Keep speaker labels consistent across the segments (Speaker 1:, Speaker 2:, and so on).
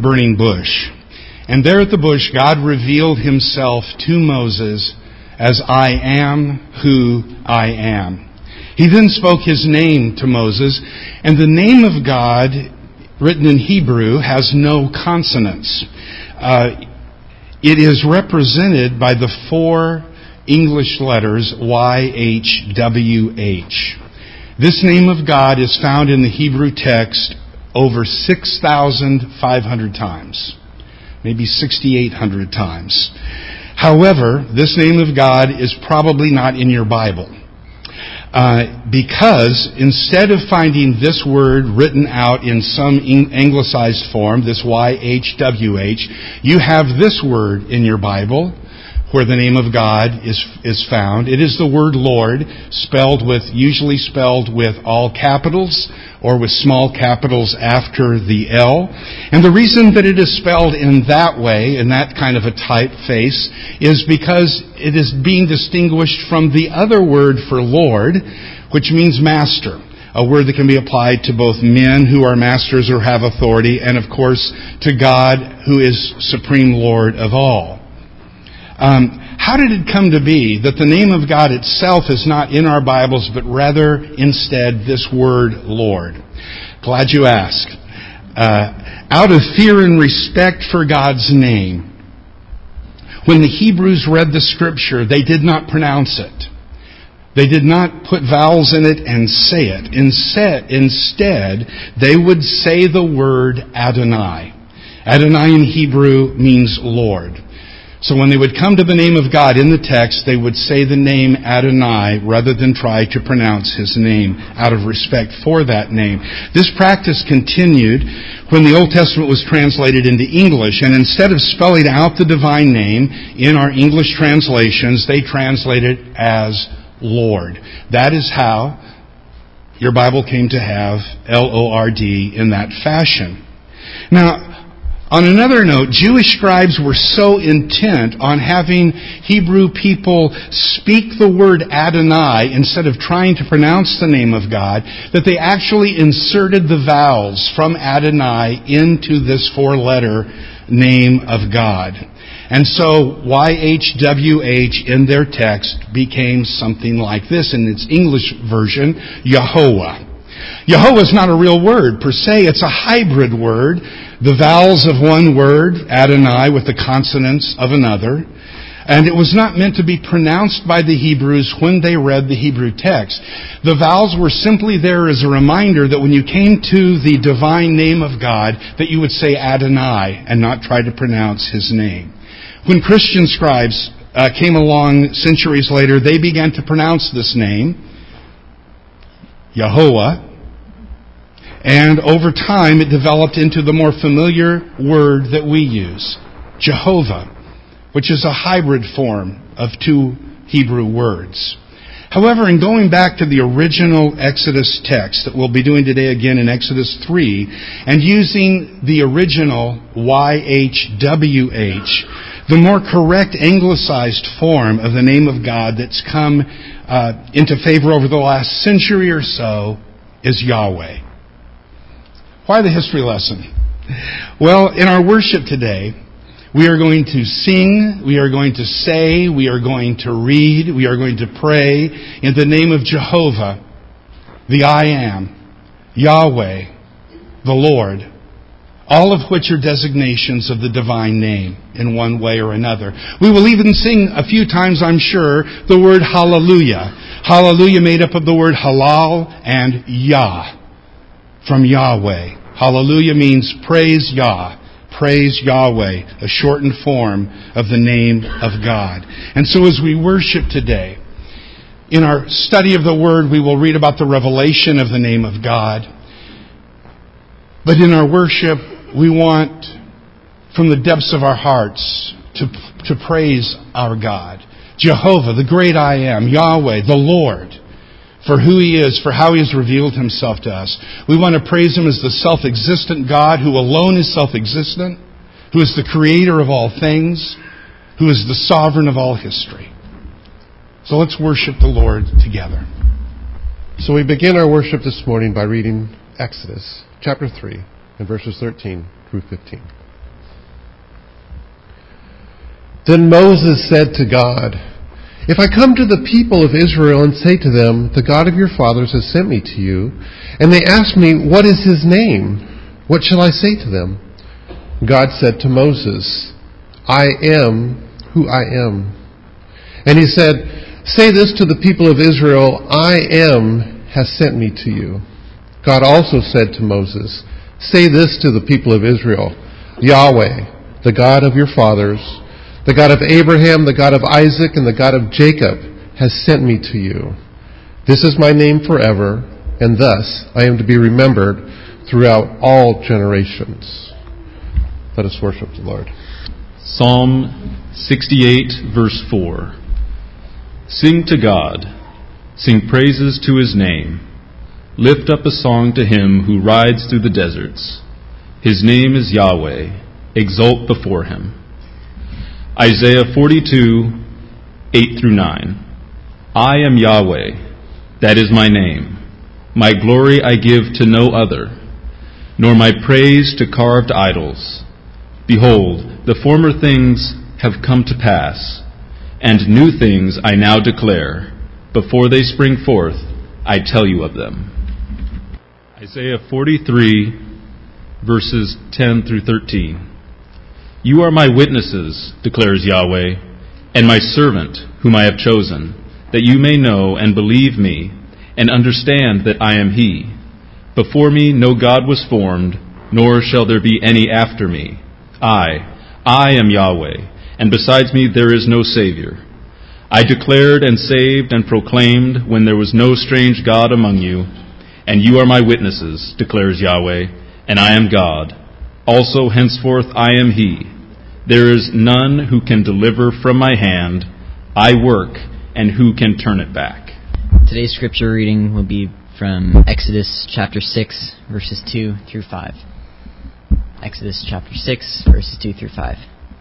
Speaker 1: burning bush. And there at the bush, God revealed himself to Moses as I am who I am. He then spoke his name to Moses, and the name of God, written in Hebrew, has no consonants. It is represented by the 4 English letters YHWH. This name of God is found in the Hebrew text over 6,500 times, maybe 6,800 times. However, this name of God is probably not in your Bible. Because instead of finding this word written out in some anglicized form, this YHWH, you have this word in your Bible where the name of God is found. It is the word Lord, usually spelled with all capitals or with small capitals after the L. And the reason that it is spelled in that way, in that kind of a typeface, is because it is being distinguished from the other word for Lord, which means master, a word that can be applied to both men who are masters or have authority, and of course to God who is supreme Lord of all. How did it come to be that the name of God itself is not in our Bibles, but rather instead this word Lord? Glad you asked. Out of fear and respect for God's name, when the Hebrews read the Scripture, they did not pronounce it. They did not put vowels in it and say it. Instead, they would say the word Adonai. Adonai in Hebrew means Lord. So when they would come to the name of God in the text, they would say the name Adonai rather than try to pronounce his name out of respect for that name. This practice continued when the Old Testament was translated into English, and instead of spelling out the divine name in our English translations, they translated it as Lord. That is how your Bible came to have Lord in that fashion. Now, on another note, Jewish scribes were so intent on having Hebrew people speak the word Adonai instead of trying to pronounce the name of God that they actually inserted the vowels from Adonai into this 4-letter name of God. And so YHWH in their text became something like this in its English version, Yehovah. Yehovah is not a real word per se. It's a hybrid word. The vowels of one word, Adonai, with the consonants of another. And it was not meant to be pronounced by the Hebrews when they read the Hebrew text. The vowels were simply there as a reminder that when you came to the divine name of God, that you would say Adonai and not try to pronounce his name. When Christian scribes came along centuries later, they began to pronounce this name, Yehovah. And over time, it developed into the more familiar word that we use, Jehovah, which is a hybrid form of 2 Hebrew words. However, in going back to the original Exodus text that we'll be doing today again in Exodus 3, and using the original YHWH, the more correct anglicized form of the name of God that's come into favor over the last century or so is Yahweh. Why the history lesson? Well, in our worship today, we are going to sing, we are going to say, we are going to read, we are going to pray in the name of Jehovah, the I Am, Yahweh, the Lord, all of which are designations of the divine name in one way or another. We will even sing a few times, I'm sure, the word hallelujah. Hallelujah made up of the word halal and Yah. From Yahweh. Hallelujah means praise Yah. Praise Yahweh, a shortened form of the name of God. And so as we worship today, in our study of the Word, we will read about the revelation of the name of God. But in our worship, we want, from the depths of our hearts, to praise our God. Jehovah, the great I Am, Yahweh, the Lord, for who He is, for how He has revealed Himself to us. We want to praise Him as the self-existent God who alone is self-existent, who is the creator of all things, who is the sovereign of all history. So let's worship the Lord together.
Speaker 2: So we begin our worship this morning by reading Exodus chapter 3 and verses 13 through 15. Then Moses said to God, "If I come to the people of Israel and say to them, 'The God of your fathers has sent me to you,' and they ask me, 'What is his name?' what shall I say to them?" God said to Moses, "I am who I am." And he said, "Say this to the people of Israel, 'I am has sent me to you.'" God also said to Moses, "Say this to the people of Israel, 'Yahweh, the God of your fathers, the God of Abraham, the God of Isaac, and the God of Jacob, has sent me to you. This is my name forever, and thus I am to be remembered throughout all generations." Let us worship the Lord.
Speaker 3: Psalm 68, verse 4. Sing to God, sing praises to his name. Lift up a song to him who rides through the deserts. His name is Yahweh. Exult before him. Isaiah 42, 8 through 9. I am Yahweh, that is my name. My glory I give to no other, nor my praise to carved idols. Behold, the former things have come to pass, and new things I now declare. Before they spring forth, I tell you of them. Isaiah 43, verses 10 through 13. You are my witnesses, declares Yahweh, and my servant whom I have chosen, that you may know and believe me, and understand that I am he. Before me no God was formed, nor shall there be any after me. I am Yahweh, and besides me there is no Savior. I declared and saved and proclaimed when there was no strange God among you, and you are my witnesses, declares Yahweh, and I am God. Also henceforth I am he. There is none who can deliver from my hand. I work, and who can turn it back?
Speaker 4: Today's scripture reading will be from Exodus chapter 6, verses 2 through 5. Exodus chapter 6, verses 2 through 5.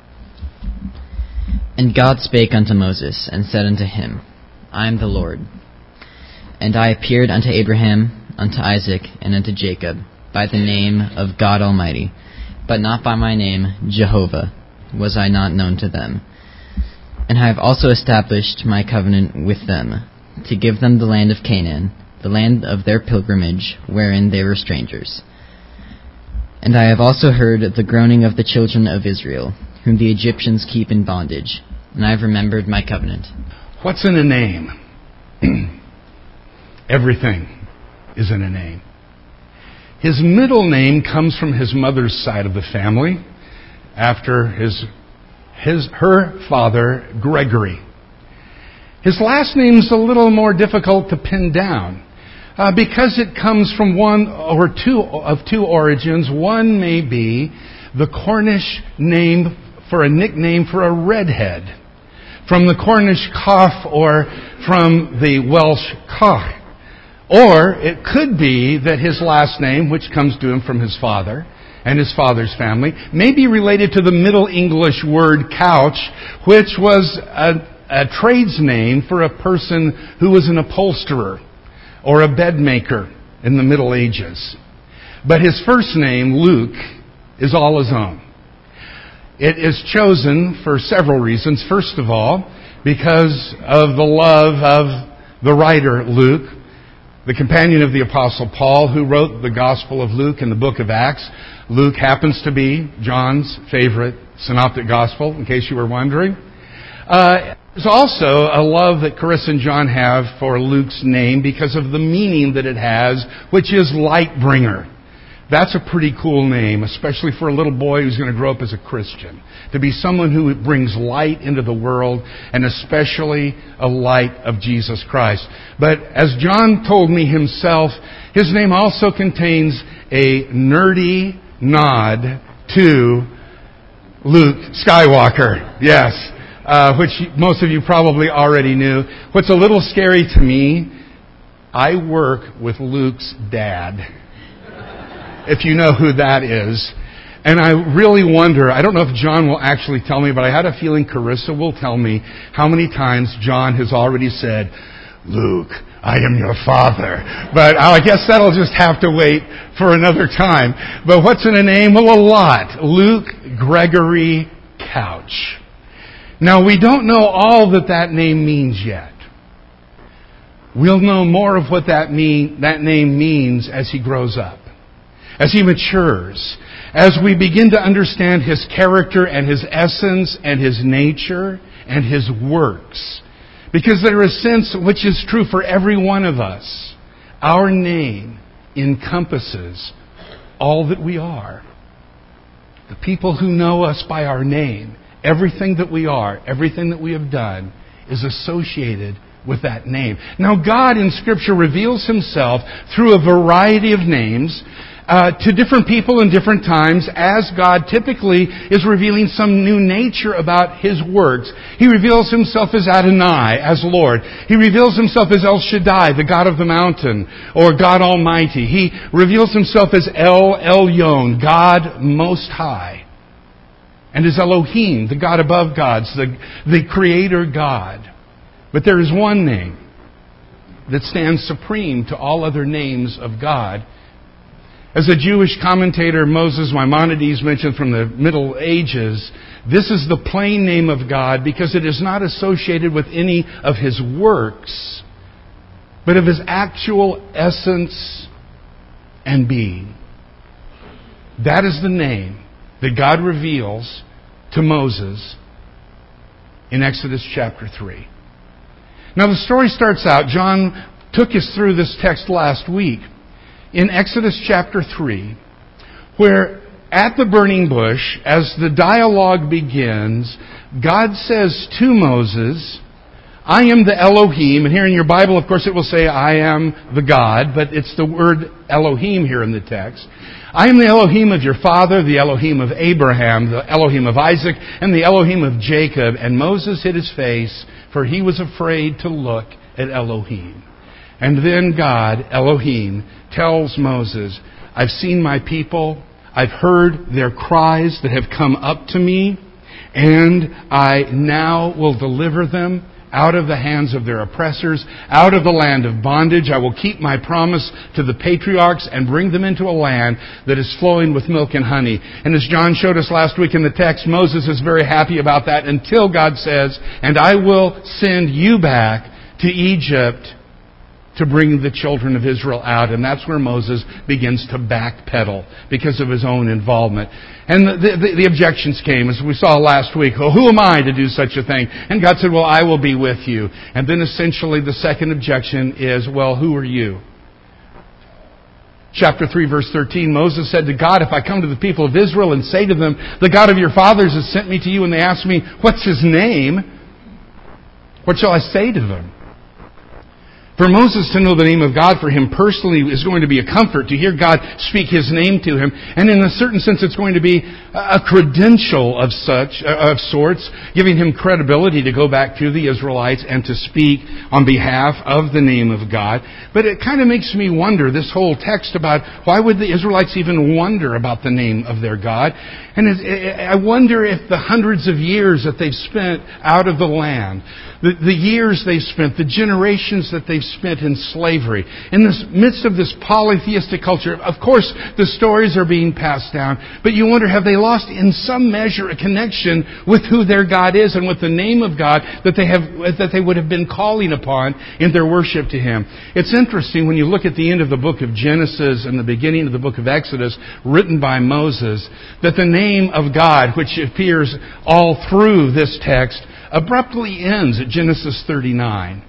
Speaker 4: And God spake unto Moses, and said unto him, I am the Lord. And I appeared unto Abraham, unto Isaac, and unto Jacob, by the name of God Almighty, but not by my name, Jehovah, was I not known to them. And I have also established my covenant with them, to give them the land of Canaan, the land of their pilgrimage, wherein they were strangers. And I have also heard the groaning of the children of Israel, whom the Egyptians keep in bondage, and I have remembered my covenant.
Speaker 1: What's in a name? Everything is in a name. His middle name comes from his mother's side of the family, after her father, Gregory. His last name is a little more difficult to pin down, because it comes from one or two origins. One may be the Cornish name for a nickname for a redhead, from the Cornish cough or from the Welsh coch. Or it could be that his last name, which comes to him from his father and his father's family, may be related to the Middle English word couch, which was a trades name for a person who was an upholsterer or a bed maker in the Middle Ages. But his first name, Luke, is all his own. It is chosen for several reasons. First of all, because of the love of the writer Luke, the companion of the Apostle Paul, who wrote the Gospel of Luke and the book of Acts. Luke happens to be John's favorite synoptic gospel, in case you were wondering. There's also a love that Carissa and John have for Luke's name because of the meaning that it has, which is light bringer. That's a pretty cool name, especially for a little boy who's going to grow up as a Christian. To be someone who brings light into the world, and especially a light of Jesus Christ. But as John told me himself, his name also contains a nerdy nod to Luke Skywalker. Yes, which most of you probably already knew. What's a little scary to me, I work with Luke's dad, if you know who that is. And I really wonder, I don't know if John will actually tell me, but I had a feeling Carissa will tell me how many times John has already said, Luke, I am your father. But I guess that'll just have to wait for another time. But what's in a name? Well, a lot. Luke Gregory Couch. Now, we don't know all that name means yet. We'll know more of what that name means as he grows up, as he matures, as we begin to understand his character and his essence and his nature and his works. Because there is a sense which is true for every one of us. Our name encompasses all that we are. The people who know us by our name, everything that we are, everything that we have done, is associated with that name. Now, God in Scripture reveals himself through a variety of names to different people in different times, as God typically is revealing some new nature about his works. He reveals himself as Adonai, as Lord. He reveals himself as El Shaddai, the God of the mountain, or God Almighty. He reveals himself as El Elyon, God Most High. And as Elohim, the God above gods, the Creator God. But there is one name that stands supreme to all other names of God. As a Jewish commentator, Moses Maimonides, mentioned from the Middle Ages, this is the plain name of God because it is not associated with any of his works, but of his actual essence and being. That is the name that God reveals to Moses in Exodus chapter 3. Now the story starts out, John took us through this text last week, in Exodus chapter 3, where at the burning bush, as the dialogue begins, God says to Moses, I am the Elohim, and here in your Bible, of course, it will say, I am the God, but it's the word Elohim here in the text. I am the Elohim of your father, the Elohim of Abraham, the Elohim of Isaac, and the Elohim of Jacob. And Moses hid his face, for he was afraid to look at Elohim. And then God, Elohim, tells Moses, I've seen my people, I've heard their cries that have come up to me, and I now will deliver them out of the hands of their oppressors, out of the land of bondage. I will keep my promise to the patriarchs and bring them into a land that is flowing with milk and honey. And as John showed us last week in the text, Moses is very happy about that until God says, and I will send you back to Egypt to bring the children of Israel out. And that's where Moses begins to backpedal because of his own involvement. And the objections came, as we saw last week. Well, who am I to do such a thing? And God said, well, I will be with you. And then essentially the second objection is, well, who are you? Chapter 3, verse 13, Moses said to God, if I come to the people of Israel and say to them, the God of your fathers has sent me to you, and they ask me, what's his name? What shall I say to them? For Moses to know the name of God for him personally is going to be a comfort, to hear God speak his name to him. And in a certain sense, it's going to be a credential of sorts, giving him credibility to go back to the Israelites and to speak on behalf of the name of God. But it kind of makes me wonder, this whole text about why would the Israelites even wonder about the name of their God? And I wonder if the hundreds of years that they've spent out of the land, the years they've spent, the generations that they've spent in slavery, in the midst of this polytheistic culture, of course the stories are being passed down, but you wonder, have they lost in some measure a connection with who their God is and with the name of God that they would have been calling upon in their worship to Him? It's interesting when you look at the end of the book of Genesis and the beginning of the book of Exodus, written by Moses, that the name of God, which appears all through this text, abruptly ends at Genesis 39.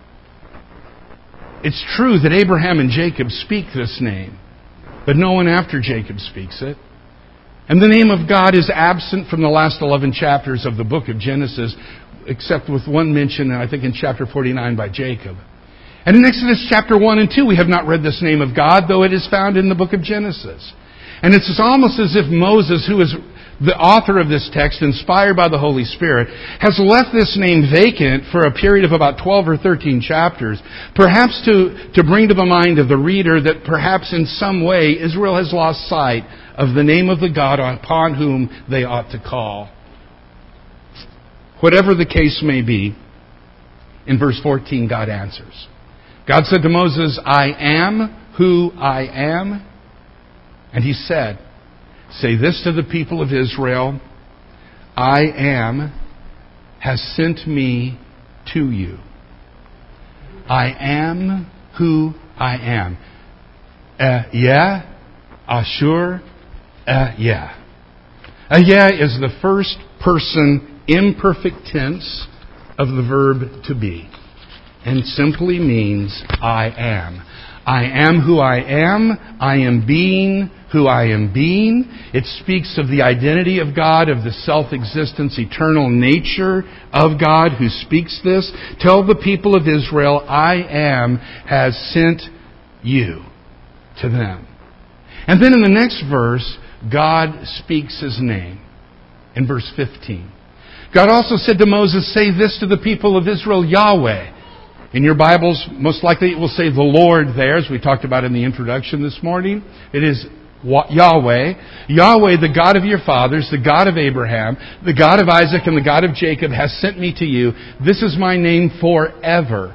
Speaker 1: It's true that Abraham and Jacob speak this name, but no one after Jacob speaks it. And the name of God is absent from the last 11 chapters of the book of Genesis, except with one mention, I think in chapter 49, by Jacob. And in Exodus chapter 1 and 2, we have not read this name of God, though it is found in the book of Genesis. And it's almost as if Moses, who is the author of this text, inspired by the Holy Spirit, has left this name vacant for a period of about 12 or 13 chapters, perhaps to bring to the mind of the reader that perhaps in some way Israel has lost sight of the name of the God upon whom they ought to call. Whatever the case may be, in verse 14, God answers. God said to Moses, I am who I am. And He said, say this to the people of Israel, I am has sent me to you. I am who I am. Yeah? Ashur? Yeah. Yeah is the first person imperfect tense of the verb to be, and simply means I am. I am who I am. I am being who I am being. It speaks of the identity of God, of the self-existence, eternal nature of God who speaks this. Tell the people of Israel, I am has sent you to them. And then in the next verse, God speaks His name in verse 15. God also said to Moses, say this to the people of Israel, Yahweh. In your Bibles, most likely it will say the Lord there, as we talked about in the introduction this morning. It is Yahweh. Yahweh, the God of your fathers, the God of Abraham, the God of Isaac, and the God of Jacob, has sent me to you. This is my name forever.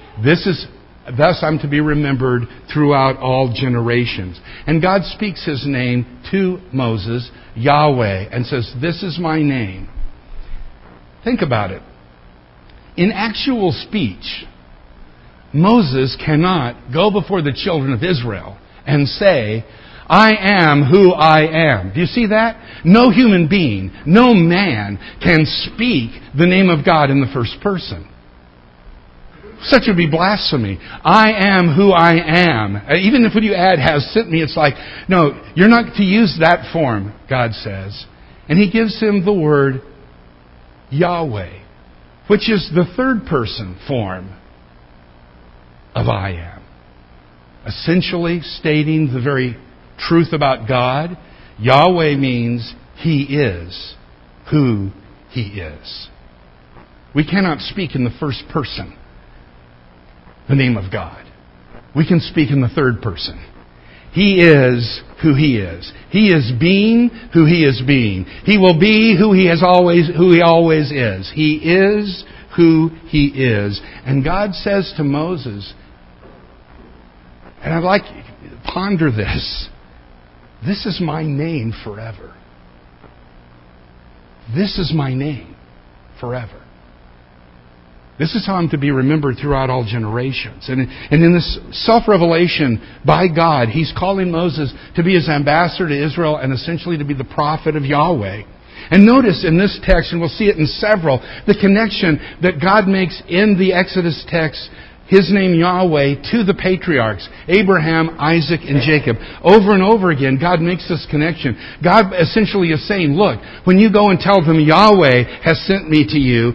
Speaker 1: Thus I'm to be remembered throughout all generations. And God speaks His name to Moses, Yahweh, and says, this is my name. Think about it. In actual speech, Moses cannot go before the children of Israel and say, I am who I am. Do you see that? No human being, no man can speak the name of God in the first person. Such would be blasphemy. I am who I am. Even if when you add has sent me, it's like, no, you're not to use that form, God says. And He gives him the word Yahweh, which is the third person form of I am. Essentially stating the very truth about God. Yahweh means He is who He is. We cannot speak in the first person the name of God. We can speak in the third person. He is who He is. He is being who He is being. He will be who He always is. He is who He is. And God says to Moses, and I'd like you to ponder this, this is my name forever. This is my name forever. This is how I'm to be remembered throughout all generations. And in this self-revelation by God, He's calling Moses to be His ambassador to Israel and essentially to be the prophet of Yahweh. And notice in this text, and we'll see it in several, the connection that God makes in the Exodus text, His name Yahweh, to the patriarchs, Abraham, Isaac, and Jacob. Over and over again, God makes this connection. God essentially is saying, look, when you go and tell them Yahweh has sent me to you,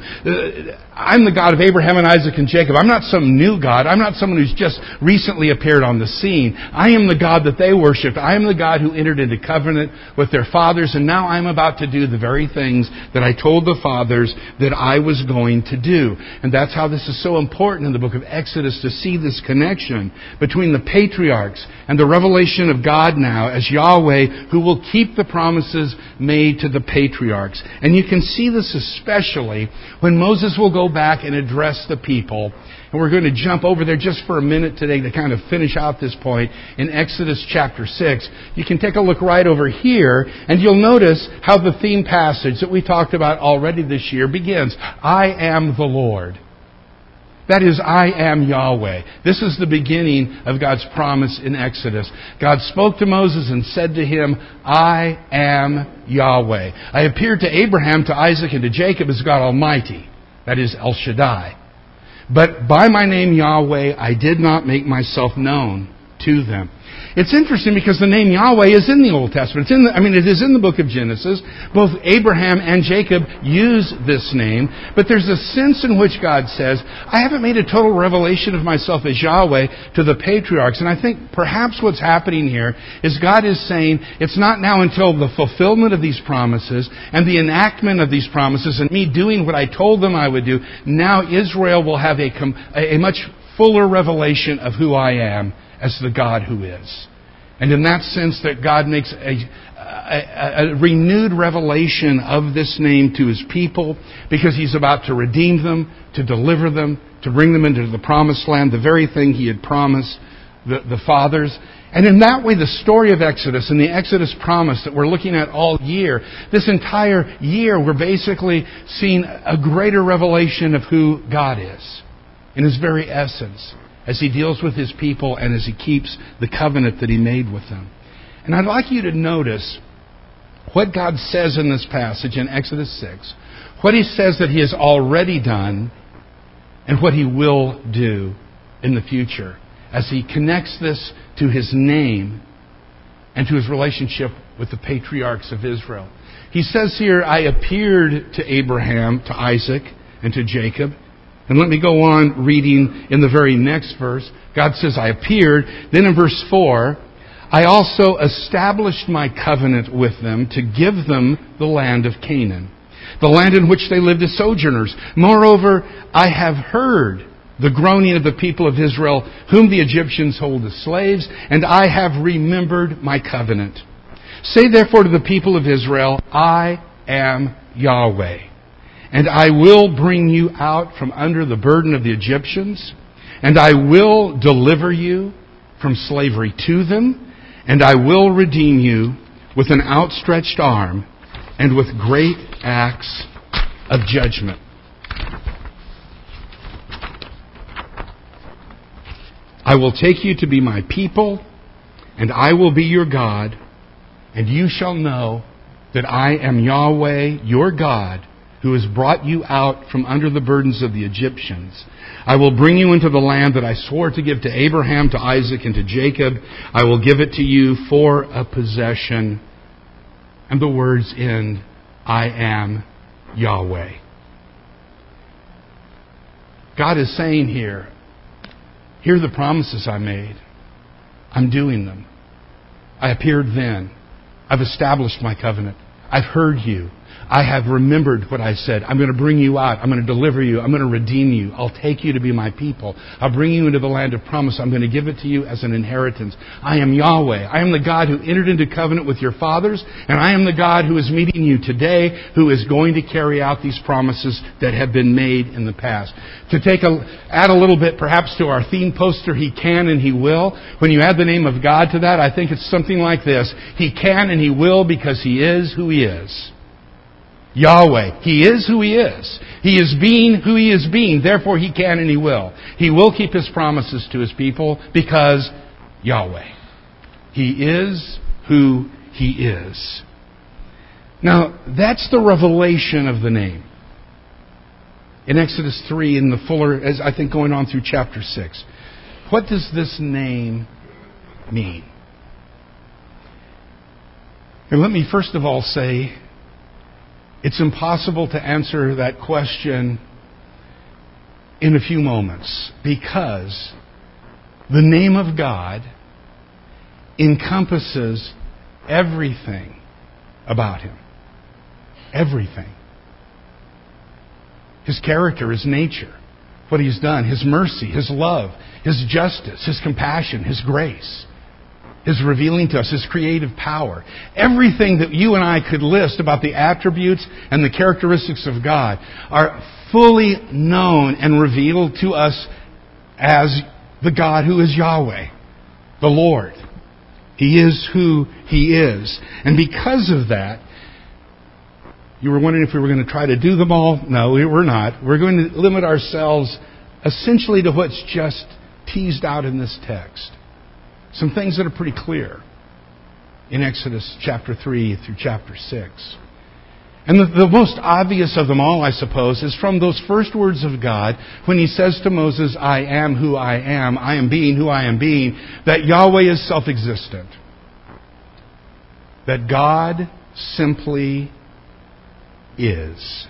Speaker 1: I'm the God of Abraham and Isaac and Jacob. I'm not some new God. I'm not someone who's just recently appeared on the scene. I am the God that they worshipped. I am the God who entered into covenant with their fathers, and now I'm about to do the very things that I told the fathers that I was going to do. And that's how this is so important in the book of Exodus, to see this connection between the patriarchs and the revelation of God now as Yahweh, who will keep the promises made to the patriarchs. And you can see this especially when Moses will go back and address the people. And we're going to jump over there just for a minute today to kind of finish out this point in Exodus chapter 6. You can take a look right over here, and you'll notice how the theme passage that we talked about already this year begins. I am the Lord. That is, I am Yahweh. This is the beginning of God's promise in Exodus. God spoke to Moses and said to him, I am Yahweh. I appeared to Abraham, to Isaac, and to Jacob as God Almighty. That is El Shaddai. But by my name Yahweh, I did not make myself known to them. It's interesting because the name Yahweh is in the Old Testament. It is in the book of Genesis. Both Abraham and Jacob use this name. But there's a sense in which God says, I haven't made a total revelation of myself as Yahweh to the patriarchs. And I think perhaps what's happening here is God is saying, it's not now until the fulfillment of these promises and the enactment of these promises and me doing what I told them I would do, now Israel will have a much fuller revelation of who I am as the God who is. And in that sense that God makes a renewed revelation of this name to His people, because He's about to redeem them, to deliver them, to bring them into the promised land, the very thing He had promised the fathers. And in that way, the story of Exodus and the Exodus promise that we're looking at all year, this entire year, we're basically seeing a greater revelation of who God is in His very essence, as He deals with His people and as He keeps the covenant that He made with them. And I'd like you to notice what God says in this passage in Exodus 6, what He says that He has already done, and what He will do in the future, as He connects this to His name and to His relationship with the patriarchs of Israel. He says here, I appeared to Abraham, to Isaac, and to Jacob. And let me go on reading in the very next verse. God says, I appeared. Then in verse 4, I also established my covenant with them to give them the land of Canaan, the land in which they lived as sojourners. Moreover, I have heard the groaning of the people of Israel, whom the Egyptians hold as slaves, and I have remembered my covenant. Say therefore to the people of Israel, I am Yahweh, and I will bring you out from under the burden of the Egyptians, and I will deliver you from slavery to them, and I will redeem you with an outstretched arm and with great acts of judgment. I will take you to be my people, and I will be your God, and you shall know that I am Yahweh, your God, who has brought you out from under the burdens of the Egyptians. I will bring you into the land that I swore to give to Abraham, to Isaac, and to Jacob. I will give it to you for a possession. And the words end, I am Yahweh. God is saying here, here are the promises I made. I'm doing them. I appeared then. I've established my covenant. I've heard you. I have remembered what I said. I'm going to bring you out. I'm going to deliver you. I'm going to redeem you. I'll take you to be my people. I'll bring you into the land of promise. I'm going to give it to you as an inheritance. I am Yahweh. I am the God who entered into covenant with your fathers, and I am the God who is meeting you today, who is going to carry out these promises that have been made in the past. To add a little bit perhaps to our theme poster, He can and He will. When you add the name of God to that, I think it's something like this. He can and He will because He is who He is. Yahweh. He is who He is. He is being who He is being. Therefore, He can and He will. He will keep His promises to His people because Yahweh. He is who He is. Now, that's the revelation of the name. In Exodus 3, in the fuller, as I think going on through chapter 6. What does this name mean? And let me first of all say, it's impossible to answer that question in a few moments because the name of God encompasses everything about Him. Everything. His character, His nature, what He's done, His mercy, His love, His justice, His compassion, His grace, His revealing to us, His creative power. Everything that you and I could list about the attributes and the characteristics of God are fully known and revealed to us as the God who is Yahweh, the Lord. He is who He is. And because of that, you were wondering if we were going to try to do them all? No, we're not. We're going to limit ourselves essentially to what's just teased out in this text. Some things that are pretty clear in Exodus chapter 3 through chapter 6. And the most obvious of them all, I suppose, is from those first words of God when He says to Moses, I am who I am being who I am being, that Yahweh is self-existent. That God simply is.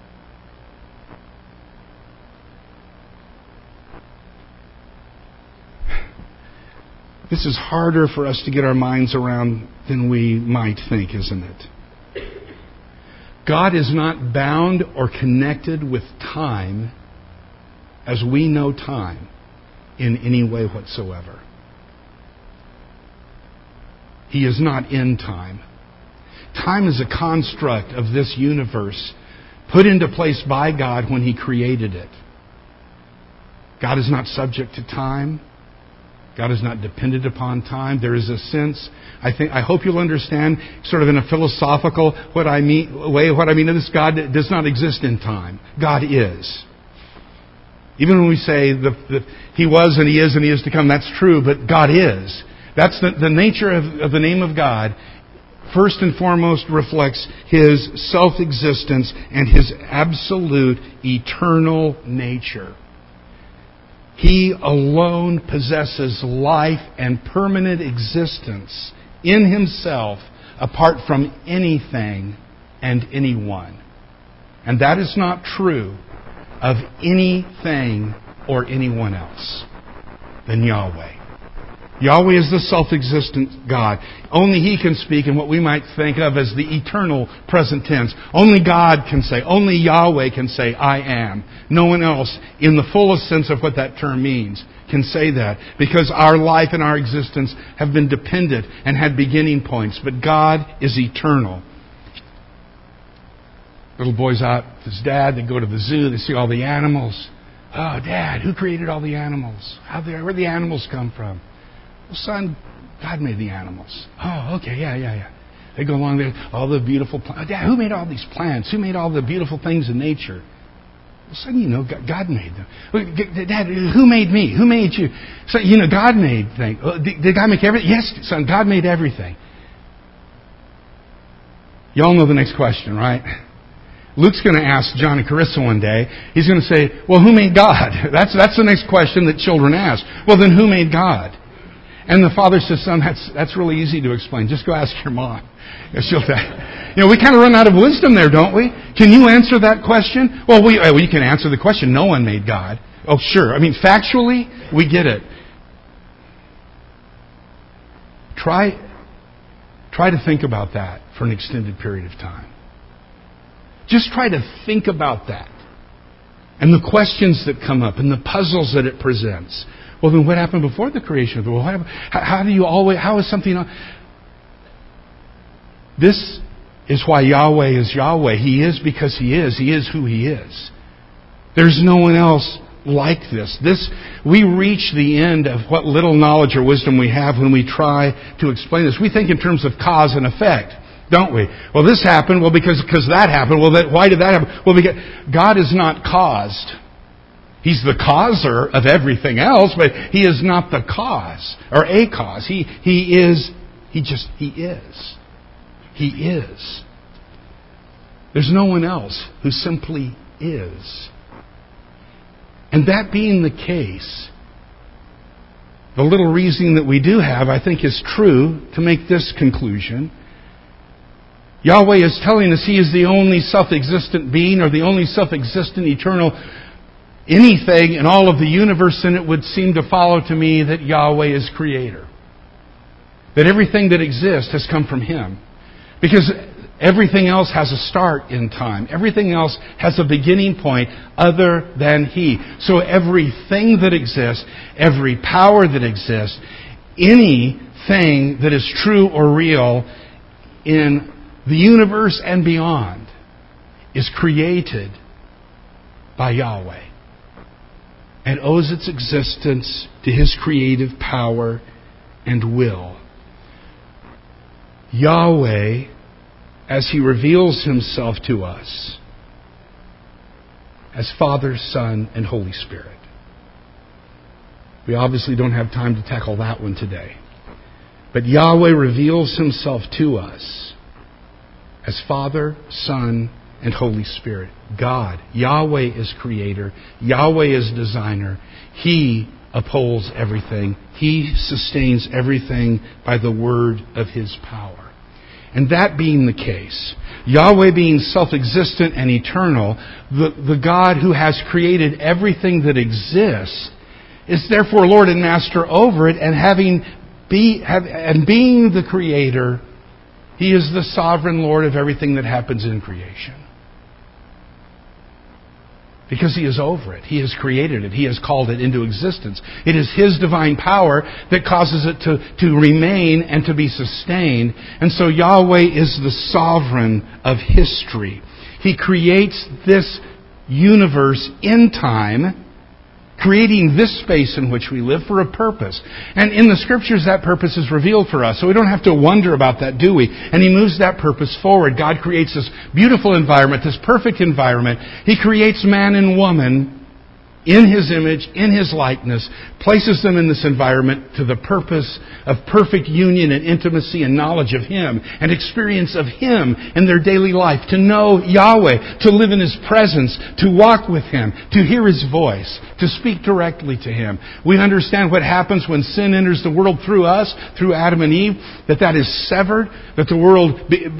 Speaker 1: This is harder for us to get our minds around than we might think, isn't it? God is not bound or connected with time as we know time in any way whatsoever. He is not in time. Time is a construct of this universe put into place by God when He created it. God is not subject to time. God is not dependent upon time. There is a sense, I hope you'll understand, sort of in a philosophical way, what I mean is God does not exist in time. God is. Even when we say He was and He is to come, that's true, but God is. That's the nature of the name of God. First and foremost reflects His self-existence and His absolute eternal nature. He alone possesses life and permanent existence in Himself apart from anything and anyone. And that is not true of anything or anyone else than Yahweh. Yahweh is the self-existent God. Only He can speak in what we might think of as the eternal present tense. Only God can say, only Yahweh can say, I am. No one else, in the fullest sense of what that term means, can say that. Because our life and our existence have been dependent and had beginning points. But God is eternal. Little boy's out with his dad, they go to the zoo, they see all the animals. Oh, Dad, who created all the animals? Where'd the animals come from? Well, son, God made the animals. Oh, okay, yeah. They go along there, all the beautiful plants. Oh, Dad, who made all these plants? Who made all the beautiful things in nature? Well, son, God made them. Dad, who made me? Who made you? So, God made things. Did God make everything? Yes, son, God made everything. Y'all know the next question, right? Luke's going to ask John and Carissa one day. He's going to say, well, who made God? That's the next question that children ask. Well, then who made God? And the father says, son, that's really easy to explain. Just go ask your mom. She'll tell you. We kind of run out of wisdom there, don't we? Can you answer that question? Well, we can answer the question. No one made God. Oh, sure. I mean, factually, we get it. Try to think about that for an extended period of time. Just try to think about that. And the questions that come up and the puzzles that it presents. Well, then what happened before the creation of the world? How is something... This is why Yahweh is Yahweh. He is because He is. He is who He is. There's no one else like this. We reach the end of what little knowledge or wisdom we have when we try to explain this. We think in terms of cause and effect, don't we? Well, this happened. Well, because that happened. Well, why did that happen? Well, God is not caused. He's the causer of everything else, but He is not the cause or a cause. He is. He is. There's no one else who simply is. And that being the case, the little reasoning that we do have, I think, is true to make this conclusion. Yahweh is telling us He is the only self-existent being or the only self-existent eternal anything in all of the universe, and it would seem to follow to me that Yahweh is creator. That everything that exists has come from Him. Because everything else has a start in time. Everything else has a beginning point other than He. So everything that exists, every power that exists, anything that is true or real in the universe and beyond is created by Yahweh and owes its existence to His creative power and will. Yahweh, as He reveals Himself to us as Father, Son, and Holy Spirit. We obviously don't have time to tackle that one today. But Yahweh reveals Himself to us as Father, Son, and Holy Spirit. God, Yahweh is creator. Yahweh is designer. He upholds everything. He sustains everything by the word of His power. And that being the case, Yahweh being self-existent and eternal, the God who has created everything that exists, is therefore Lord and Master over it, and being the Creator, He is the sovereign Lord of everything that happens in creation. Because He is over it. He has created it. He has called it into existence. It is His divine power that causes it to remain and to be sustained. And so Yahweh is the sovereign of history. He creates this universe in time creating this space in which we live for a purpose. And in the Scriptures, that purpose is revealed for us. So we don't have to wonder about that, do we? And He moves that purpose forward. God creates this beautiful environment, this perfect environment. He creates man and woman in His image, in His likeness, places them in this environment to the purpose of perfect union and intimacy and knowledge of Him and experience of Him in their daily life, to know Yahweh, to live in His presence, to walk with Him, to hear His voice, to speak directly to Him. We understand what happens when sin enters the world through us, through Adam and Eve, that is severed, that the world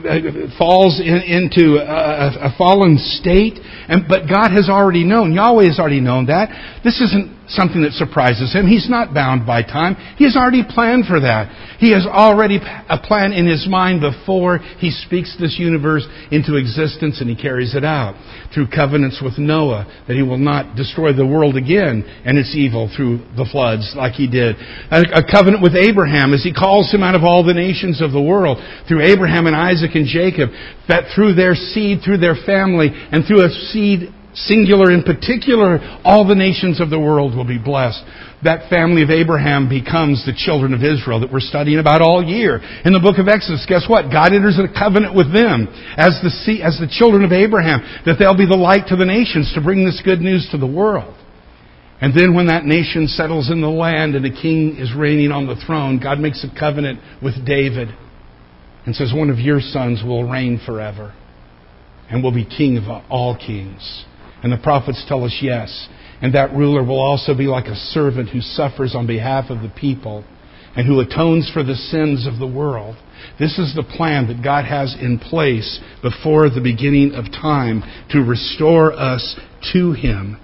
Speaker 1: falls into a fallen state. But God has already known, Yahweh has already known that. This isn't something that surprises Him. He's not bound by time. He has already planned for that. He has already a plan in His mind before He speaks this universe into existence, and He carries it out through covenants with Noah, that He will not destroy the world again and its evil through the floods like He did. A covenant with Abraham as He calls him out of all the nations of the world, through Abraham and Isaac and Jacob, that through their seed, through their family, and through a seed singular in particular, all the nations of the world will be blessed. That family of Abraham becomes the children of Israel that we're studying about all year. In the book of Exodus, guess what? God enters a covenant with them as the children of Abraham, that they'll be the light to the nations to bring this good news to the world. And then when that nation settles in the land and a king is reigning on the throne, God makes a covenant with David and says, one of your sons will reign forever and will be king of all kings. And the prophets tell us yes. And that ruler will also be like a servant who suffers on behalf of the people and who atones for the sins of the world. This is the plan that God has in place before the beginning of time to restore us to Him.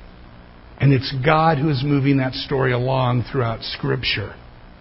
Speaker 1: And it's God who is moving that story along throughout Scripture.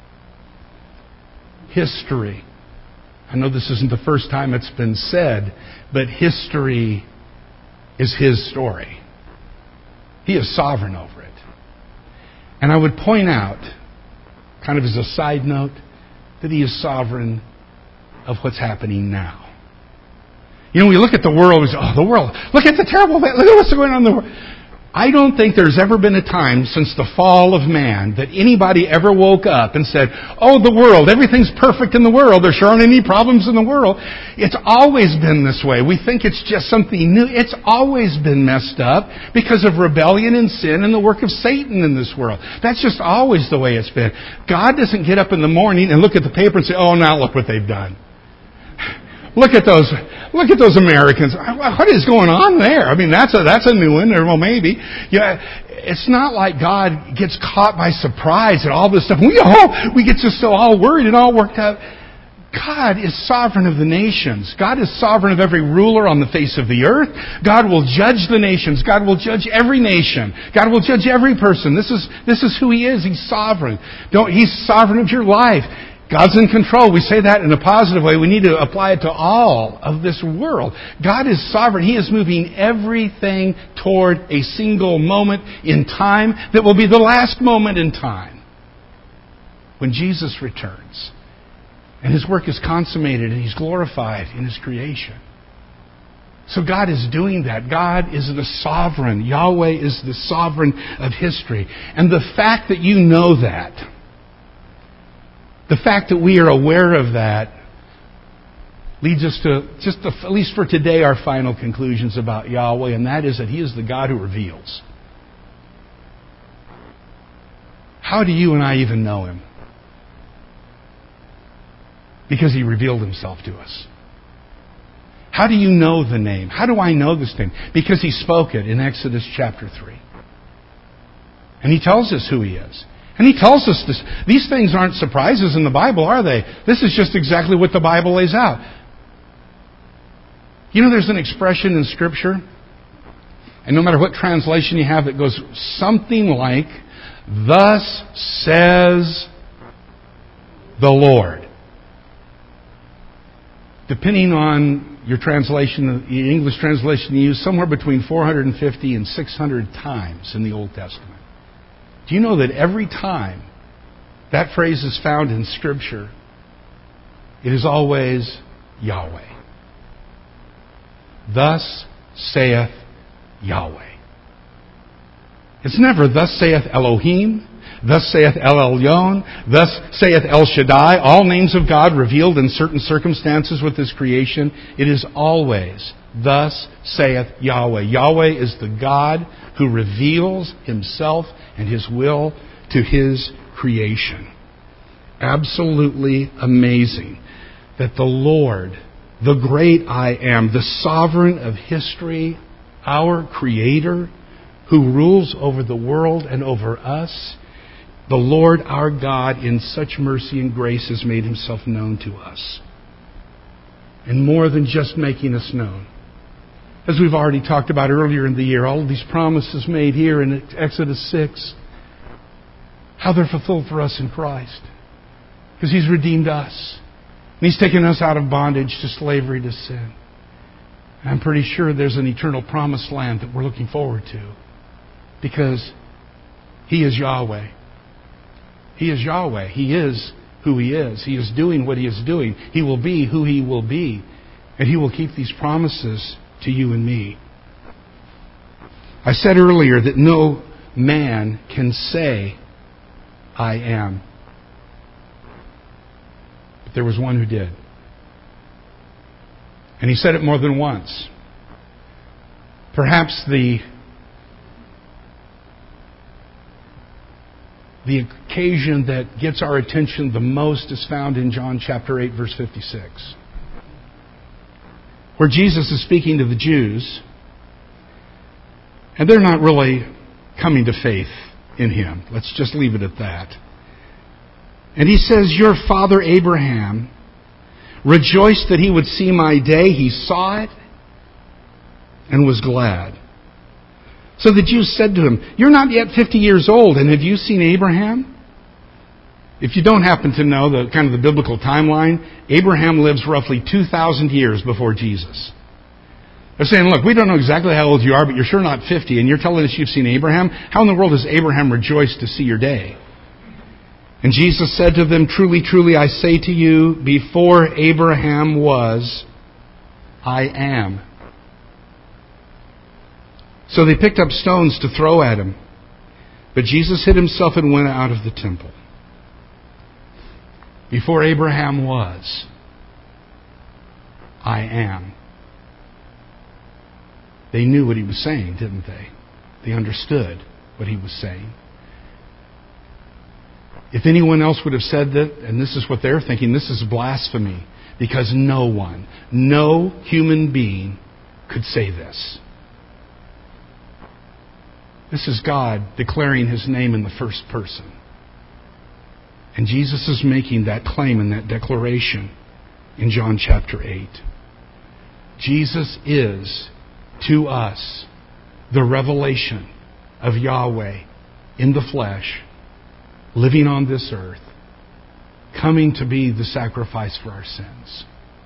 Speaker 1: History. I know this isn't the first time it's been said, but history is His story. He is sovereign over it. And I would point out, kind of as a side note, that He is sovereign of what's happening now. You know, we look at the world and we say, oh, the world, look at the terrible, look at what's going on in the world. I don't think there's ever been a time since the fall of man that anybody ever woke up and said, oh, the world, everything's perfect in the world. There sure aren't any problems in the world. It's always been this way. We think it's just something new. It's always been messed up because of rebellion and sin and the work of Satan in this world. That's just always the way it's been. God doesn't get up in the morning and look at the paper and say, oh, now look what they've done. Look at those Americans. What is going on there? I mean, that's a new one. Or, well, maybe. Yeah, it's not like God gets caught by surprise at all this stuff. We get just so all worried and all worked up. God is sovereign of the nations. God is sovereign of every ruler on the face of the earth. God will judge the nations. God will judge every nation. God will judge every person. This is who He is. He's sovereign. He's sovereign of your life. God's in control. We say that in a positive way. We need to apply it to all of this world. God is sovereign. He is moving everything toward a single moment in time that will be the last moment in time when Jesus returns. And His work is consummated and He's glorified in His creation. So God is doing that. God is the sovereign. Yahweh is the sovereign of history. And the fact that you know that, the fact that we are aware of that, leads us to, at least for today, our final conclusions about Yahweh, and that is that He is the God who reveals. How do you and I even know Him? Because He revealed Himself to us. How do you know the name? How do I know this name? Because He spoke it in Exodus chapter 3. And He tells us who He is. And He tells us this. These things aren't surprises in the Bible, are they? This is just exactly what the Bible lays out. You know, there's an expression in Scripture, and no matter what translation you have, it goes something like, "Thus says the Lord." Depending on your translation, the English translation you use, somewhere between 450 and 600 times in the Old Testament. Do you know that every time that phrase is found in Scripture, it is always Yahweh? Thus saith Yahweh. It's never, thus saith Elohim, thus saith El Elyon, thus saith El Shaddai, all names of God revealed in certain circumstances with His creation. It is always, thus saith Yahweh. Yahweh is the God who reveals Himself and His will to His creation. Absolutely amazing that the Lord, the great I Am, the sovereign of history, our Creator, who rules over the world and over us, the Lord our God in such mercy and grace has made Himself known to us. And more than just making us known. As we've already talked about earlier in the year, all of these promises made here in Exodus 6, how they're fulfilled for us in Christ. Because He's redeemed us. And He's taken us out of bondage to slavery to sin. And I'm pretty sure there's an eternal promised land that we're looking forward to. Because He is Yahweh. He is Yahweh. He is who He is. He is doing what He is doing. He will be who He will be. And He will keep these promises to you and me. I said earlier that no man can say, I am. But there was one who did. And He said it more than once. Perhaps the occasion that gets our attention the most is found in John chapter 8, verse 56. Where Jesus is speaking to the Jews, and they're not really coming to faith in Him. Let's just leave it at that. And He says, your father Abraham rejoiced that he would see my day. He saw it and was glad. So the Jews said to Him, you're not yet 50 years old, and have you seen Abraham? If you don't happen to know the kind of the biblical timeline, Abraham lives roughly 2,000 years before Jesus. They're saying, look, we don't know exactly how old you are, but you're sure not 50, and you're telling us you've seen Abraham? How in the world does Abraham rejoice to see your day? And Jesus said to them, truly, truly, I say to you, before Abraham was, I am. So they picked up stones to throw at Him. But Jesus hid Himself and went out of the temple. Before Abraham was, I am. They knew what He was saying, didn't they? They understood what He was saying. If anyone else would have said that, and this is what they're thinking, this is blasphemy. Because no one, no human being could say this. This is God declaring His name in the first person. And Jesus is making that claim and that declaration in John chapter 8. Jesus is, to us, the revelation of Yahweh in the flesh, living on this earth, coming to be the sacrifice for our sins.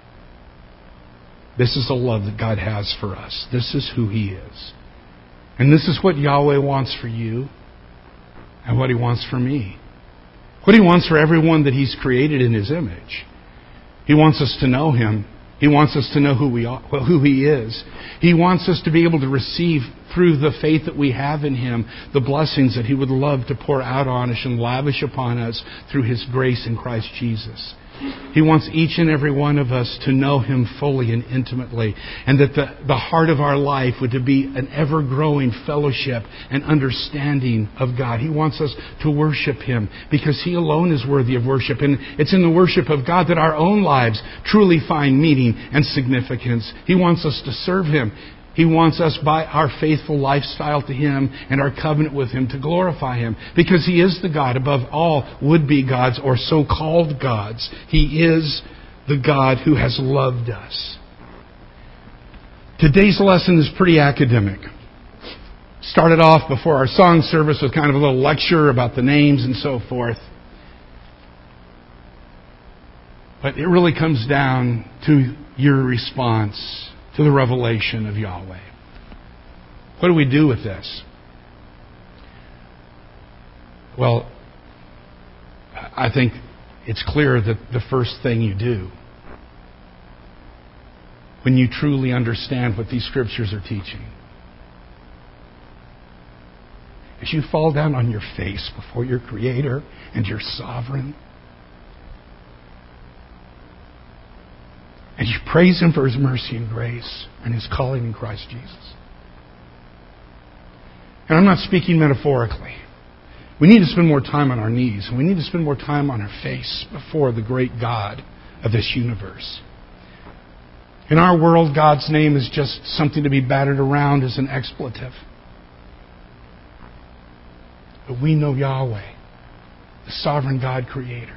Speaker 1: This is the love that God has for us. This is who He is. And this is what Yahweh wants for you and what He wants for me. What He wants for everyone that He's created in His image. He wants us to know Him. He wants us to know who He is. He wants us to be able to receive through the faith that we have in Him the blessings that He would love to pour out on us and lavish upon us through His grace in Christ Jesus. He wants each and every one of us to know Him fully and intimately, and that the heart of our life would to be an ever-growing fellowship and understanding of God. He wants us to worship Him because He alone is worthy of worship, and it's in the worship of God that our own lives truly find meaning and significance. He wants us to serve Him. He wants us, by our faithful lifestyle to Him and our covenant with Him, to glorify Him. Because He is the God above all would-be gods or so-called gods. He is the God who has loved us. Today's lesson is pretty academic. Started off before our song service with kind of a little lecture about the names and so forth. But it really comes down to your response to the revelation of Yahweh. What do we do with this? Well, I think it's clear that the first thing you do when you truly understand what these Scriptures are teaching as you fall down on your face before your Creator and your Sovereign, and you praise Him for His mercy and grace and His calling in Christ Jesus. And I'm not speaking metaphorically. We need to spend more time on our knees. We need to spend more time on our face before the great God of this universe. In our world, God's name is just something to be battered around as an expletive. But we know Yahweh, the sovereign God Creator.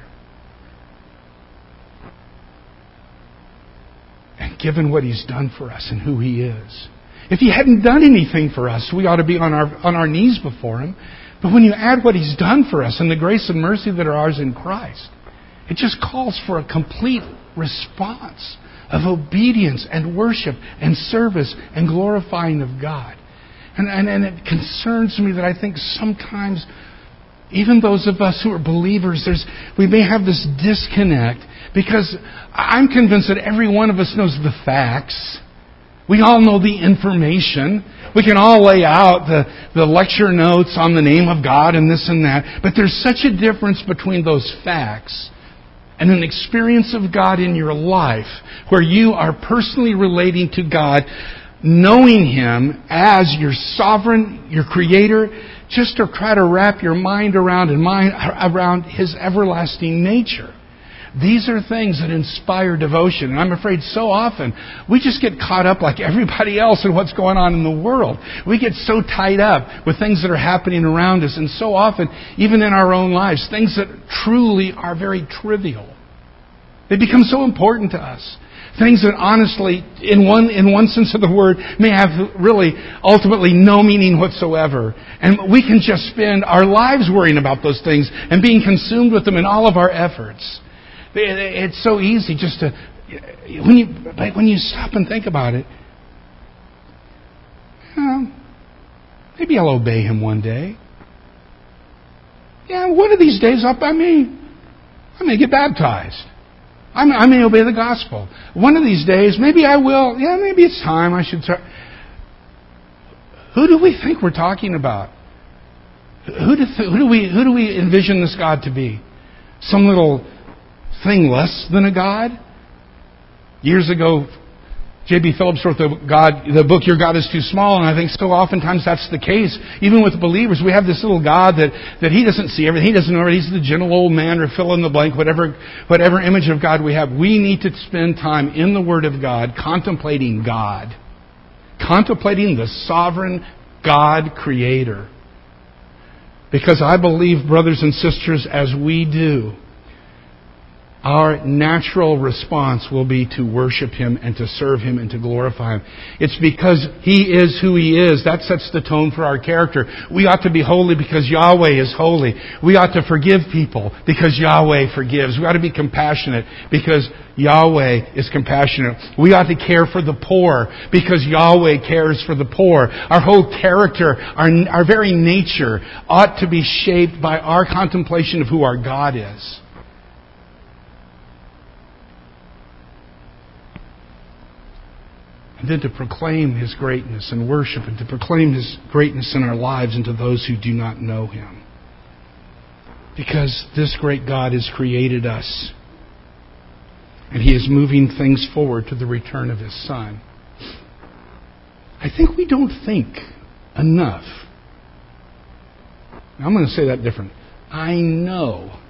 Speaker 1: And given what He's done for us and who He is, if He hadn't done anything for us, we ought to be on our knees before Him. But when you add what He's done for us and the grace and mercy that are ours in Christ, it just calls for a complete response of obedience and worship and service and glorifying of God. And it concerns me that I think sometimes, even those of us who are believers, we may have this disconnect, because I'm convinced that every one of us knows the facts. We all know the information. We can all lay out the lecture notes on the name of God and this and that. But there's such a difference between those facts and an experience of God in your life where you are personally relating to God, knowing Him as your sovereign, your Creator, just to try to wrap your mind around His everlasting nature. These are things that inspire devotion. And I'm afraid so often we just get caught up like everybody else in what's going on in the world. We get so tied up with things that are happening around us. And so often, even in our own lives, things that truly are very trivial, they become so important to us. Things that honestly, in one sense of the word, may have really ultimately no meaning whatsoever. And we can just spend our lives worrying about those things and being consumed with them in all of our efforts. It's so easy just to, when you stop and think about it, maybe I'll obey Him one day. Yeah, one of these days I may get baptized. I may obey the gospel. One of these days, maybe I will. Yeah, maybe it's time I should start. Who do we think we're talking about? Who do we envision this God to be? Some little thing less than a God? Years ago, J.B. Phillips wrote the book, Your God is Too Small, and I think so oftentimes that's the case. Even with believers, we have this little God that He doesn't see everything. He doesn't know everything. He's the gentle old man, or fill in the blank, whatever image of God we have. We need to spend time in the Word of God, contemplating God. Contemplating the sovereign God Creator. Because I believe, brothers and sisters, as we do, our natural response will be to worship Him and to serve Him and to glorify Him. It's because He is who He is. That sets the tone for our character. We ought to be holy because Yahweh is holy. We ought to forgive people because Yahweh forgives. We ought to be compassionate because Yahweh is compassionate. We ought to care for the poor because Yahweh cares for the poor. Our whole character, our very nature ought to be shaped by our contemplation of who our God is. And then to proclaim His greatness and worship, and to proclaim His greatness in our lives and to those who do not know Him. Because this great God has created us. And He is moving things forward to the return of His Son. I think we don't think enough. Now, I'm going to say that different. I know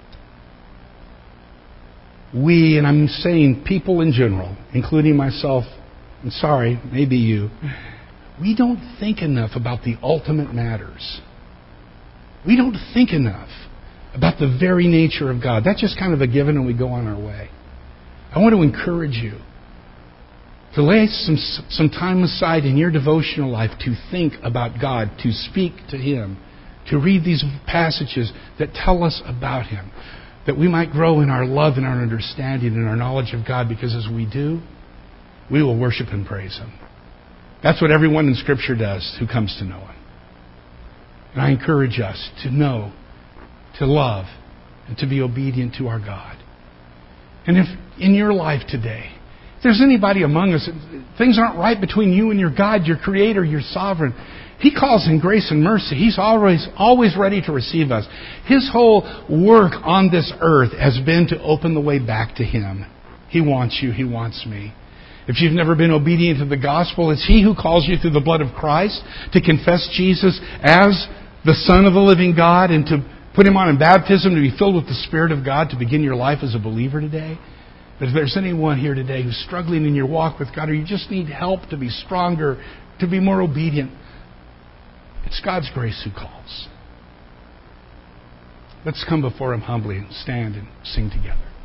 Speaker 1: we, and I'm saying people in general, including myself, and sorry, maybe you, we don't think enough about the ultimate matters. We don't think enough about the very nature of God. That's just kind of a given and we go on our way. I want to encourage you to lay some time aside in your devotional life to think about God, to speak to Him, to read these passages that tell us about Him, that we might grow in our love and our understanding and our knowledge of God, because as we do, we will worship and praise Him. That's what everyone in Scripture does who comes to know Him. And I encourage us to know, to love, and to be obedient to our God. And if in your life today, if there's anybody among us, things aren't right between you and your God, your Creator, your Sovereign, He calls in grace and mercy. He's always ready to receive us. His whole work on this earth has been to open the way back to Him. He wants you. He wants me. If you've never been obedient to the gospel, it's He who calls you through the blood of Christ to confess Jesus as the Son of the living God and to put Him on in baptism, to be filled with the Spirit of God, to begin your life as a believer today. But if there's anyone here today who's struggling in your walk with God, or you just need help to be stronger, to be more obedient, it's God's grace who calls. Let's come before Him humbly and stand and sing together.